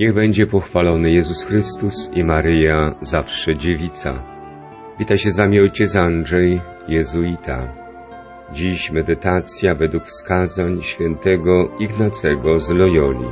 Niech będzie pochwalony Jezus Chrystus i Maryja, zawsze dziewica. Wita się z Wami ojciec Andrzej, jezuita. Dziś medytacja według wskazań świętego Ignacego z Loyoli.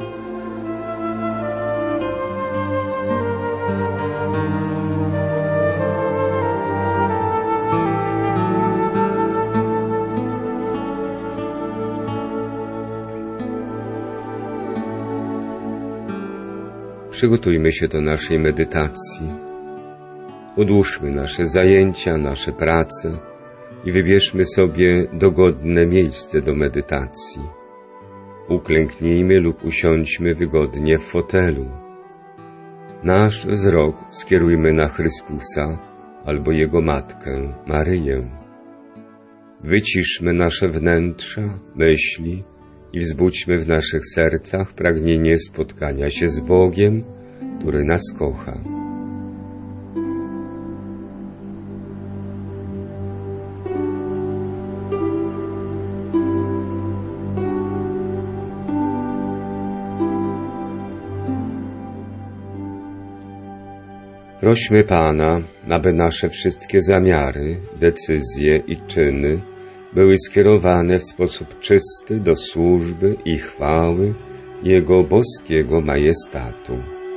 Przygotujmy się do naszej medytacji. Odłóżmy nasze zajęcia, nasze prace i wybierzmy sobie dogodne miejsce do medytacji. Uklęknijmy lub usiądźmy wygodnie w fotelu. Nasz wzrok skierujmy na Chrystusa albo Jego Matkę, Maryję. Wyciszmy nasze wnętrza, myśli i wzbudźmy w naszych sercach pragnienie spotkania się z Bogiem, który nas kocha. Prośmy Pana, aby nasze wszystkie zamiary, decyzje i czyny były skierowane w sposób czysty do służby i chwały Jego boskiego majestatu.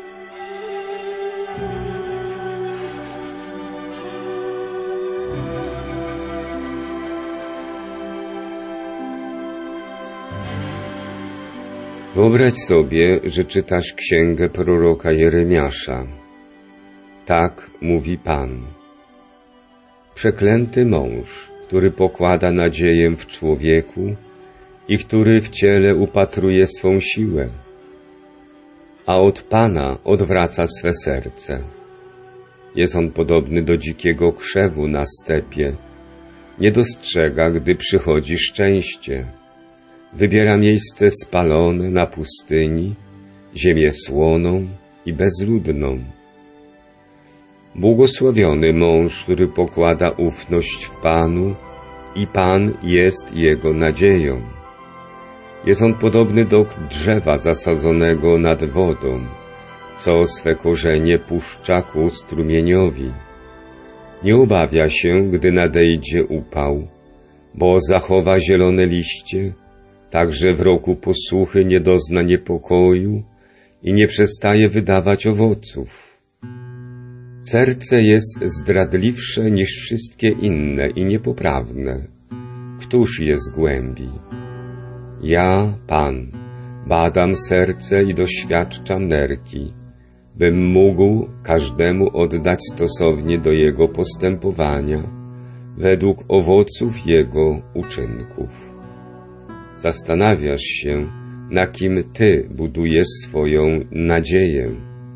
Wyobraź sobie, że czytasz księgę proroka Jeremiasza. Tak mówi Pan. Przeklęty mąż, który pokłada nadzieję w człowieku i który w ciele upatruje swą siłę, a od Pana odwraca swe serce. Jest on podobny do dzikiego krzewu na stepie. Nie dostrzega, gdy przychodzi szczęście. Wybiera miejsce spalone na pustyni, ziemię słoną i bezludną. Błogosławiony mąż, który pokłada ufność w Panu i Pan jest jego nadzieją. Jest on podobny do drzewa zasadzonego nad wodą, co swe korzenie puszcza ku strumieniowi. Nie obawia się, gdy nadejdzie upał, bo zachowa zielone liście, także w roku posuchy nie dozna niepokoju i nie przestaje wydawać owoców. Serce jest zdradliwsze niż wszystkie inne i niepoprawne. Któż je zgłębi? Ja, Pan, badam serce i doświadczam nerki, bym mógł każdemu oddać stosownie do jego postępowania, według owoców jego uczynków. Zastanawiasz się, na kim Ty budujesz swoją nadzieję.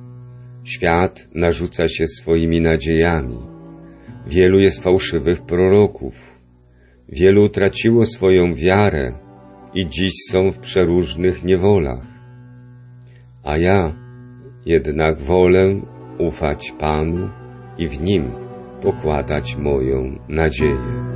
Świat narzuca się swoimi nadziejami. Wielu jest fałszywych proroków. Wielu utraciło swoją wiarę i dziś są w przeróżnych niewolach. A ja jednak wolę ufać Panu i w Nim pokładać moją nadzieję.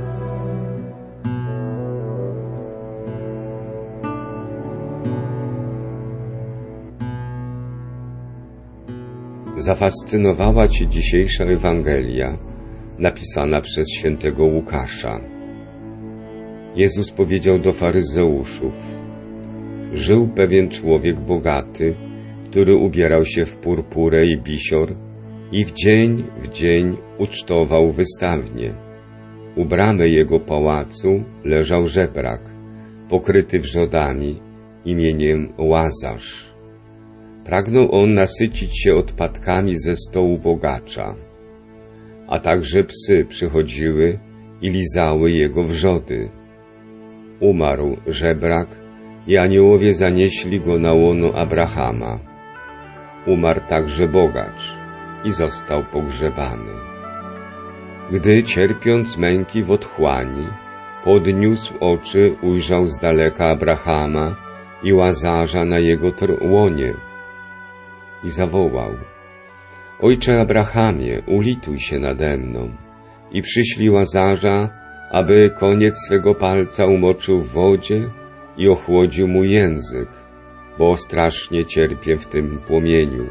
Zafascynowała Cię dzisiejsza Ewangelia, napisana przez świętego Łukasza. Jezus powiedział do faryzeuszów: żył pewien człowiek bogaty, który ubierał się w purpurę i bisior i w dzień ucztował wystawnie. U bramy jego pałacu leżał żebrak, pokryty wrzodami, imieniem Łazarz. Pragnął on nasycić się odpadkami ze stołu bogacza, a także psy przychodziły i lizały jego wrzody. Umarł żebrak i aniołowie zanieśli go na łono Abrahama. Umarł także bogacz i został pogrzebany. Gdy, cierpiąc męki w otchłani, podniósł oczy, ujrzał z daleka Abrahama i Łazarza na jego łonie i zawołał: Ojcze Abrahamie, ulituj się nade mną i przyślij Łazarza, aby koniec swego palca umoczył w wodzie i ochłodził mu język, bo strasznie cierpię w tym płomieniu.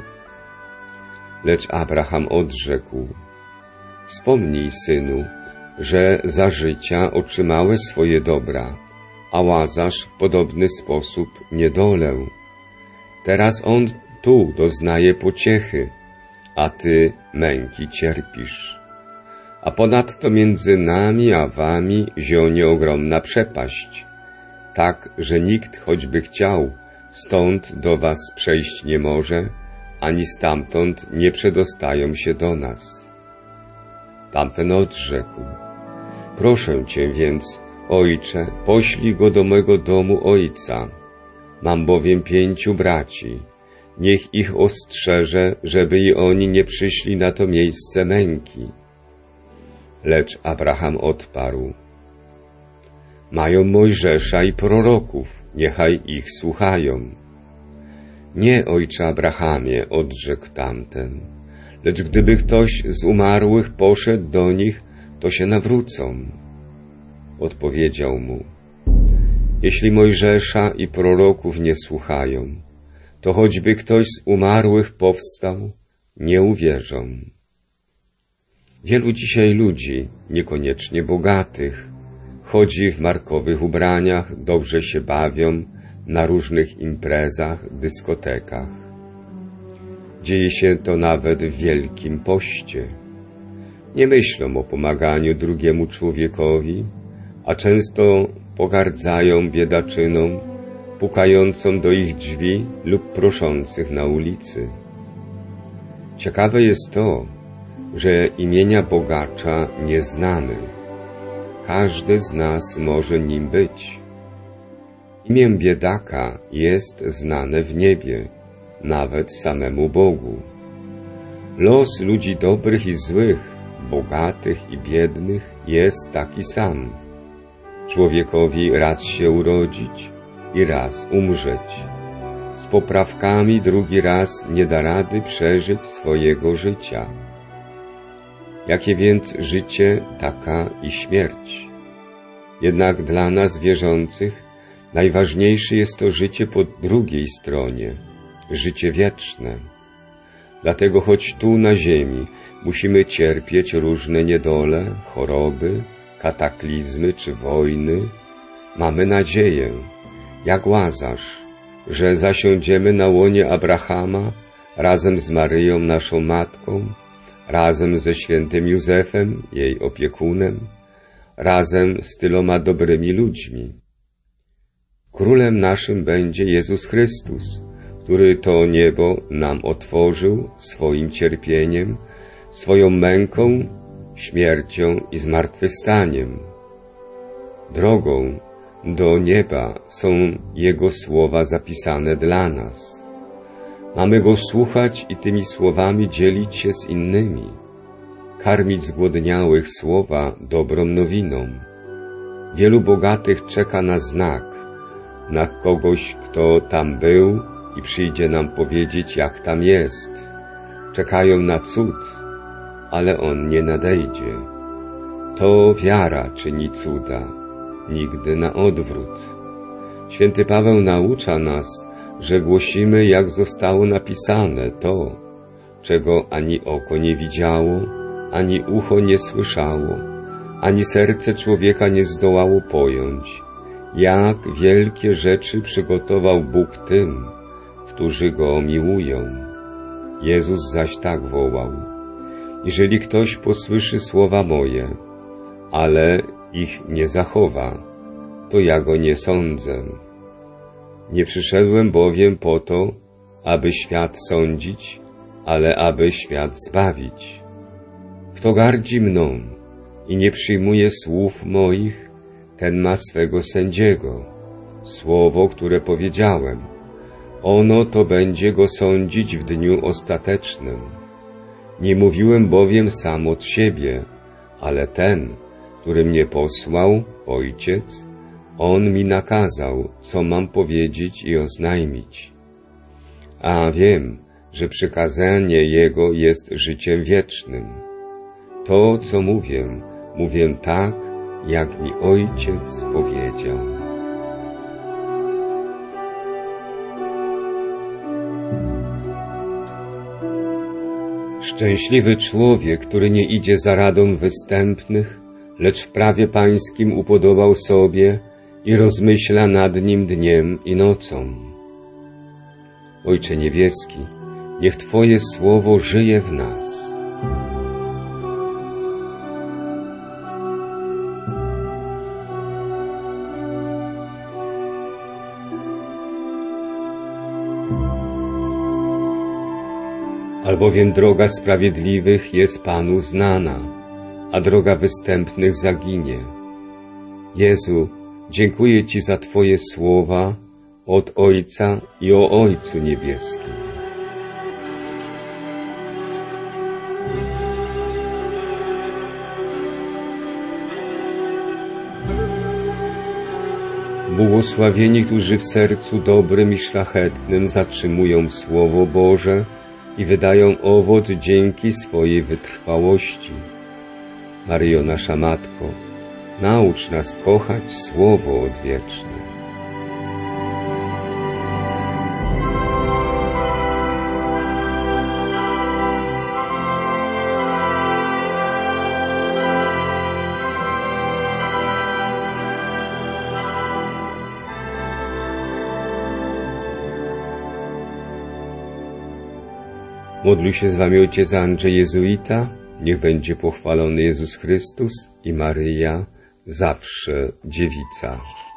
Lecz Abraham odrzekł: wspomnij, synu, że za życia otrzymałeś swoje dobra, a Łazarz w podobny sposób niedolę. Teraz on tu doznaje pociechy, a ty męki cierpisz. A ponadto między nami a wami zionie ogromna przepaść, tak, że nikt, choćby chciał, stąd do was przejść nie może, ani stamtąd nie przedostają się do nas. Tamten odrzekł: proszę cię więc, ojcze, poślij go do mego domu ojca. Mam bowiem 5 braci. Niech ich ostrzeże, żeby i oni nie przyszli na to miejsce męki. Lecz Abraham odparł: mają Mojżesza i proroków, niechaj ich słuchają. Nie, ojcze Abrahamie, odrzekł tamten, lecz gdyby ktoś z umarłych poszedł do nich, to się nawrócą. Odpowiedział mu: jeśli Mojżesza i proroków nie słuchają, to choćby ktoś z umarłych powstał, nie uwierzą. Wielu dzisiaj ludzi, niekoniecznie bogatych, chodzi w markowych ubraniach, dobrze się bawią na różnych imprezach, dyskotekach. Dzieje się to nawet w Wielkim Poście. Nie myślą o pomaganiu drugiemu człowiekowi, a często pogardzają biedaczynom pukającą do ich drzwi lub proszących na ulicy. Ciekawe jest to, że imienia bogacza nie znamy. Każdy z nas może nim być. Imię biedaka jest znane w niebie, nawet samemu Bogu. Los ludzi dobrych i złych, bogatych i biednych jest taki sam. Człowiekowi raz się urodzić i raz umrzeć. Z poprawkami drugi raz nie da rady przeżyć swojego życia. Jakie więc życie, taka i śmierć. Jednak dla nas wierzących najważniejsze jest to życie po drugiej stronie, życie wieczne. Dlatego choć tu na ziemi musimy cierpieć różne niedole, choroby, kataklizmy czy wojny, mamy nadzieję, jak Łazarz, że zasiądziemy na łonie Abrahama razem z Maryją, naszą matką, razem ze świętym Józefem, jej opiekunem, razem z tyloma dobrymi ludźmi. Królem naszym będzie Jezus Chrystus, który to niebo nam otworzył swoim cierpieniem, swoją męką, śmiercią i zmartwychwstaniem. Drogą do nieba są Jego słowa zapisane dla nas. Mamy Go słuchać i tymi słowami dzielić się z innymi, karmić zgłodniałych słowa dobrą nowiną. Wielu bogatych czeka na znak, na kogoś, kto tam był i przyjdzie nam powiedzieć, jak tam jest. Czekają na cud, ale on nie nadejdzie. To wiara czyni cuda, nigdy na odwrót. Święty Paweł naucza nas, że głosimy, jak zostało napisane, to, czego ani oko nie widziało, ani ucho nie słyszało, ani serce człowieka nie zdołało pojąć, jak wielkie rzeczy przygotował Bóg tym, którzy Go miłują. Jezus zaś tak wołał: jeżeli ktoś posłyszy słowa moje, ale ich nie zachowa, to ja go nie sądzę. Nie przyszedłem bowiem po to, aby świat sądzić, ale aby świat zbawić. Kto gardzi mną i nie przyjmuje słów moich, ten ma swego sędziego. Słowo, które powiedziałem, ono to będzie go sądzić w dniu ostatecznym. Nie mówiłem bowiem sam od siebie, ale ten, który mnie posłał, Ojciec, On mi nakazał, co mam powiedzieć i oznajmić. A wiem, że przykazanie Jego jest życiem wiecznym. To, co mówię, mówię tak, jak mi Ojciec powiedział. Szczęśliwy człowiek, który nie idzie za radą występnych, lecz w prawie Pańskim upodobał sobie i rozmyśla nad nim dniem i nocą. Ojcze Niebieski, niech Twoje słowo żyje w nas. Albowiem droga sprawiedliwych jest Panu znana, a droga występnych zaginie. Jezu, dziękuję Ci za Twoje słowa od Ojca i o Ojcu Niebieskim. Błogosławieni, którzy w sercu dobrym i szlachetnym zatrzymują Słowo Boże i wydają owoc dzięki swojej wytrwałości. Maryjo, nasza Matko, naucz nas kochać Słowo odwieczne. Modlił się z Wami ojciec Andrzej Jezuita. Niech będzie pochwalony Jezus Chrystus i Maryja, zawsze dziewica.